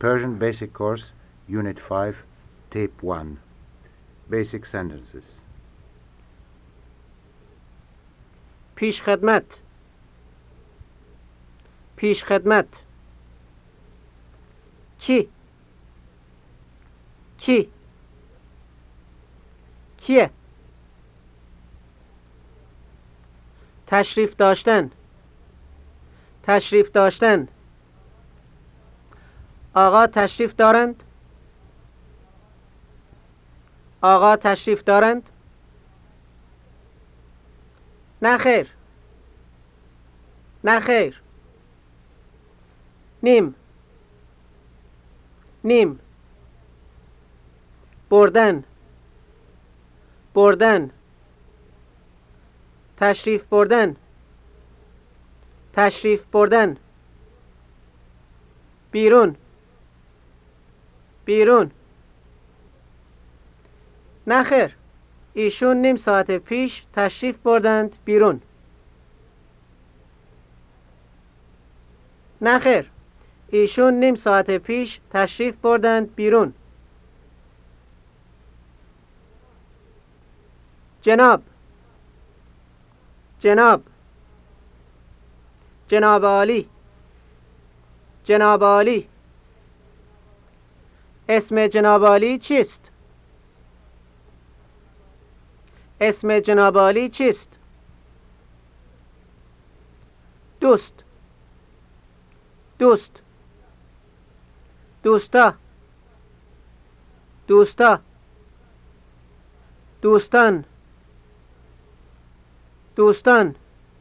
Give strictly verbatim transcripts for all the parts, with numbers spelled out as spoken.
Persian Basic Course, Unit five, Tape one. Basic Sentences. پیش خدمت پیش خدمت کی کی کیه تشریف داشتن تشریف داشتن آقا تشریف دارند آقا تشریف دارند نه خیر نه خیر نیم نیم بردن بردن تشریف بردن تشریف بردن بیرون بیرون نه خیر ایشون نیم ساعت پیش تشریف بردند بیرون نه خیر ایشون نیم ساعت پیش تشریف بردند بیرون جناب جناب جناب عالی جناب عالی اسم جناب عالی چیست؟ اسم جناب عالی چیست؟ دوست دوست دوستا دوستا دوستان دوستان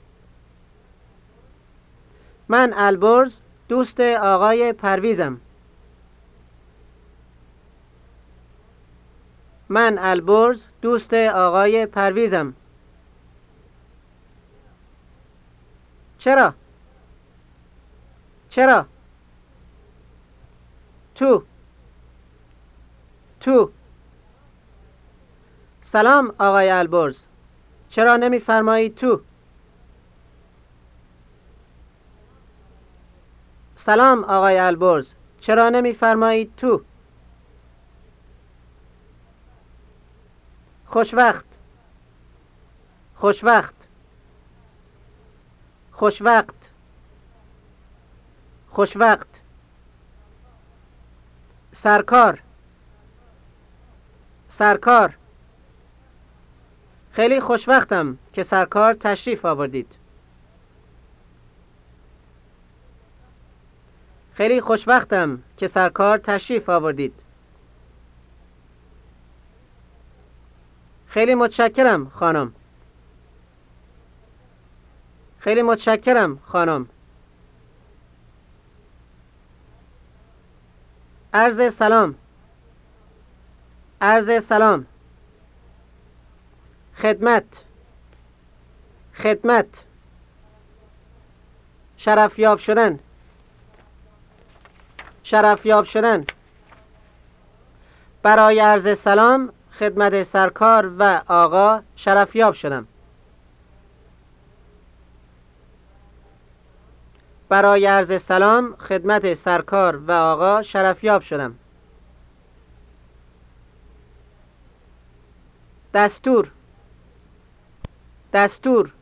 من البرز دوست آقای پرویزم من البرز دوست آقای پرویزم چرا؟ چرا؟ تو تو سلام آقای البرز چرا نمی‌فرمایید تو؟ سلام آقای البرز چرا نمی‌فرمایید تو؟ خوشوقت خوشوقت خوشوقت خوشوقت سرکار سرکار خیلی خوشوقتم که سرکار تشریف آوردید خیلی خوشوقتم که سرکار تشریف آوردید خیلی متشکرم خانم خیلی متشکرم خانم عرض سلام عرض سلام خدمت خدمت شرفیاب شدن شرفیاب شدن برای عرض سلام خدمت سرکار و آقا شرفیاب شدم برای عرض سلام خدمت سرکار و آقا شرفیاب شدم دستور دستور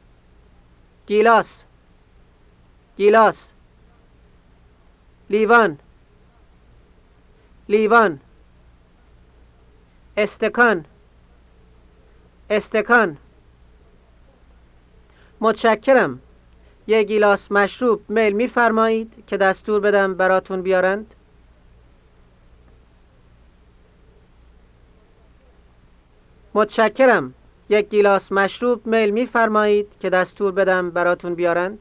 گیلاس گیلاس لیوان لیوان استکان استکان متشکرم یک گیلاس مشروب میل می‌فرمایید که دستور بدم براتون بیارند متشکرم یک گیلاس مشروب میل می‌فرمایید که دستور بدم براتون بیارند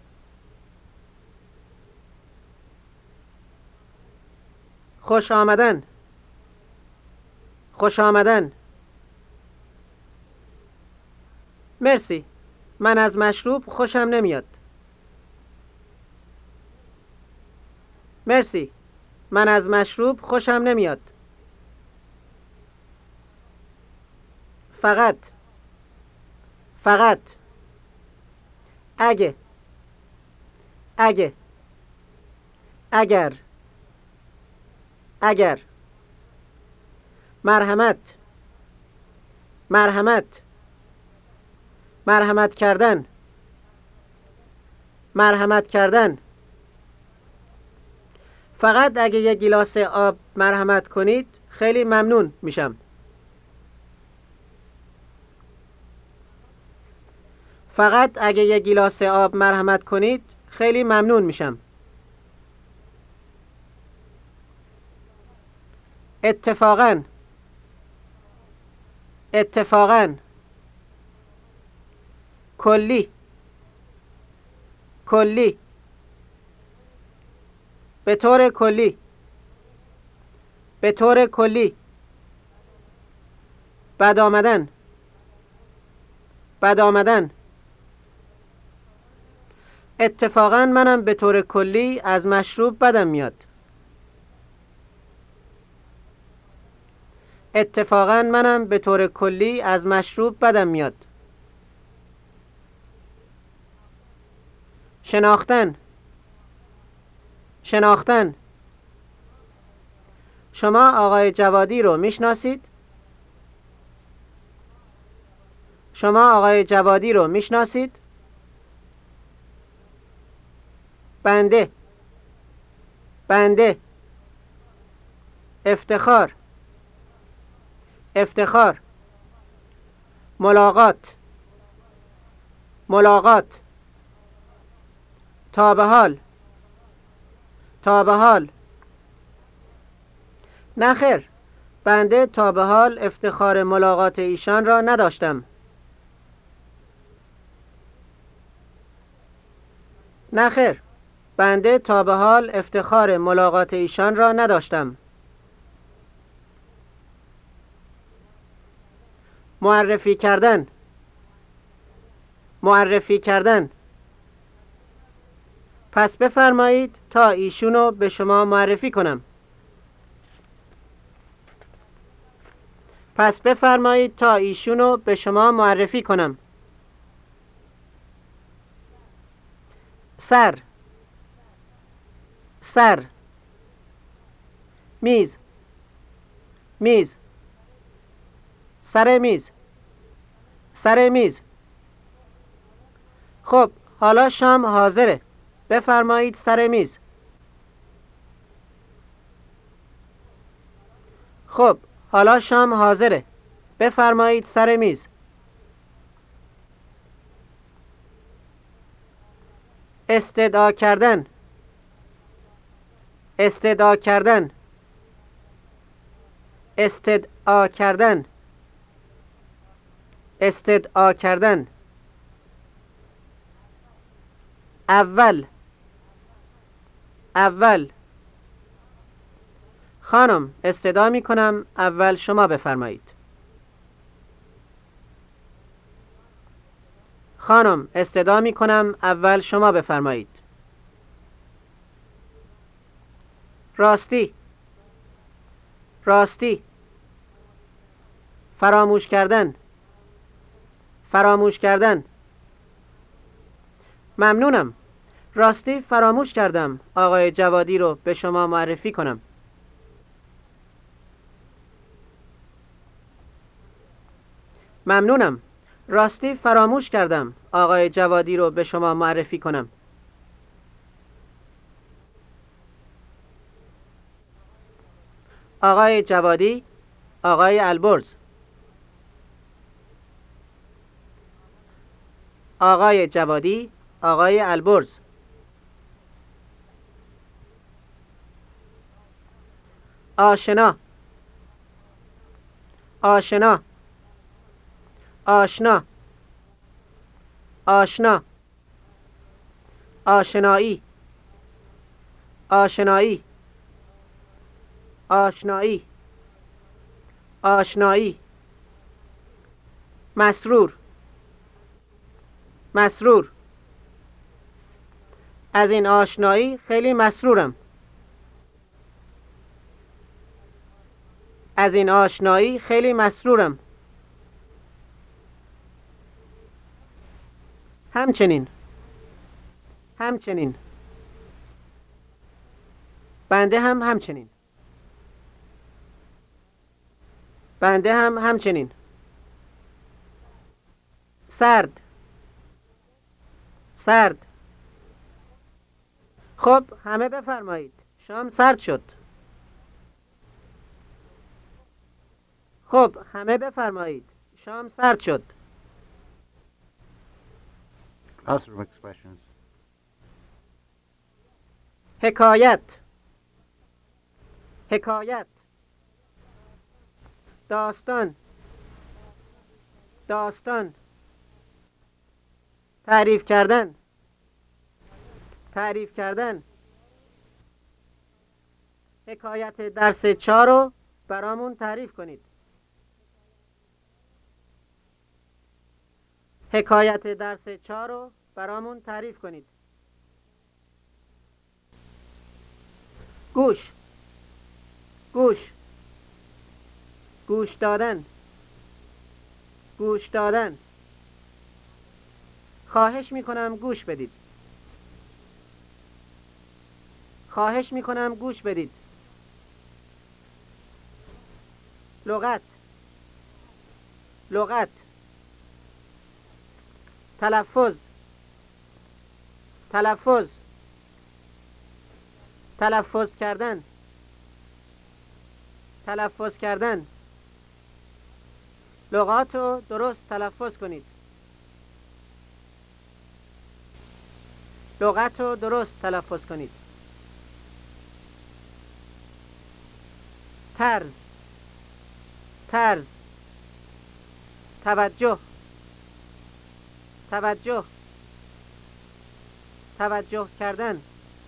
خوش آمدن خوش آمدن مرسی من از مشروب خوشم نمیاد مرسی من از مشروب خوشم نمیاد فقط فقط اگه اگه اگر اگر. مرحمت. مرحمت. مرحمت کردن. مرحمت کردن. فقط اگه یک گیلاس آب مرحمت کنید خیلی ممنون میشم. فقط اگه یک گیلاس آب مرحمت کنید خیلی ممنون میشم. اتفاقاً. اتفاقاً. کلی. کلی. به طور کلی. به طور کلی. بد آمدن. بد آمدن. اتفاقاً منم به طور کلی از مشروب بدم میاد. اتفاقاً منم به طور کلی از مشروب بدم میاد. شناختن. شناختن. شما آقای جوادی رو میشناسید؟ شما آقای جوادی رو میشناسید؟ بنده. بنده. افتخار. افتخار. ملاقات. ملاقات. تا به حال. تا به حال. نخیر، بنده تا به حال افتخار ملاقات ایشان را نداشتم. نخیر، بنده تا به حال افتخار ملاقات ایشان را نداشتم. معرفی کردن. معرفی کردن. پس بفرمایید تا ایشونو به شما معرفی کنم. پس بفرمایید تا ایشونو به شما معرفی کنم. سر. سر. میز. میز. سر میز. سر میز. خب حالا شام حاضره. بفرمایید سر میز. خب حالا شام حاضره. بفرمایید سر میز. استدعا کردن. استدعا کردن. استدعا کردن. استدعا کردن. اول. اول. خانم استدعا می کنم اول شما بفرمایید. خانم استدعا می کنم اول شما بفرمایید. راستی. راستی. فراموش کردن. فراموش کردن. ممنونم. راستی فراموش کردم آقای جوادی رو به شما معرفی کنم. ممنونم. راستی فراموش کردم آقای جوادی رو به شما معرفی کنم. آقای جوادی، آقای البرز. آقای جوادی، آقای البرز. آشنا. آشنا. آشنا. آشنا. آشنایی. آشنایی. آشنایی. آشنایی. مسرور. مسرور. از این آشنایی خیلی مسرورم. از این آشنایی خیلی مسرورم. همچنین. همچنین. بنده هم همچنین. بنده هم همچنین. سرد. سرد. خب همه بفرمایید. شام سرد شد. خب همه بفرمایید. شام سرد شد. Classroom expressions. حکایت. حکایت. داستان. داستان. تعریف کردن. تعریف کردن. حکایت درس چهار رو برامون تعریف کنید. حکایت درس چهار رو برامون تعریف کنید. گوش. گوش. گوش دادن. گوش دادن. خواهش میکنم گوش بدید. خواهش میکنم گوش بدید. لغت. لغت. تلفظ. تلفظ. تلفظ کردن. تلفظ کردن. لغات رو درست تلفظ کنید. لغت رو درست تلفظ کنید. طرز. طرز. توجه. توجه. توجه کردن.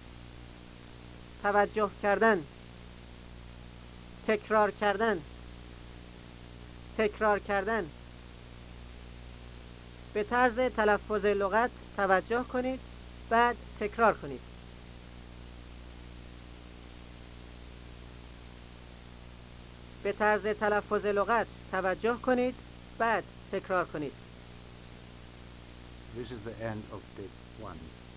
توجه کردن. تکرار کردن. تکرار کردن. به طرز تلفظ لغت توجه کنید، بعد تکرار کنید. به طرز تلفظ لغت توجه کنید، بعد تکرار کنید. This is the end of tape one.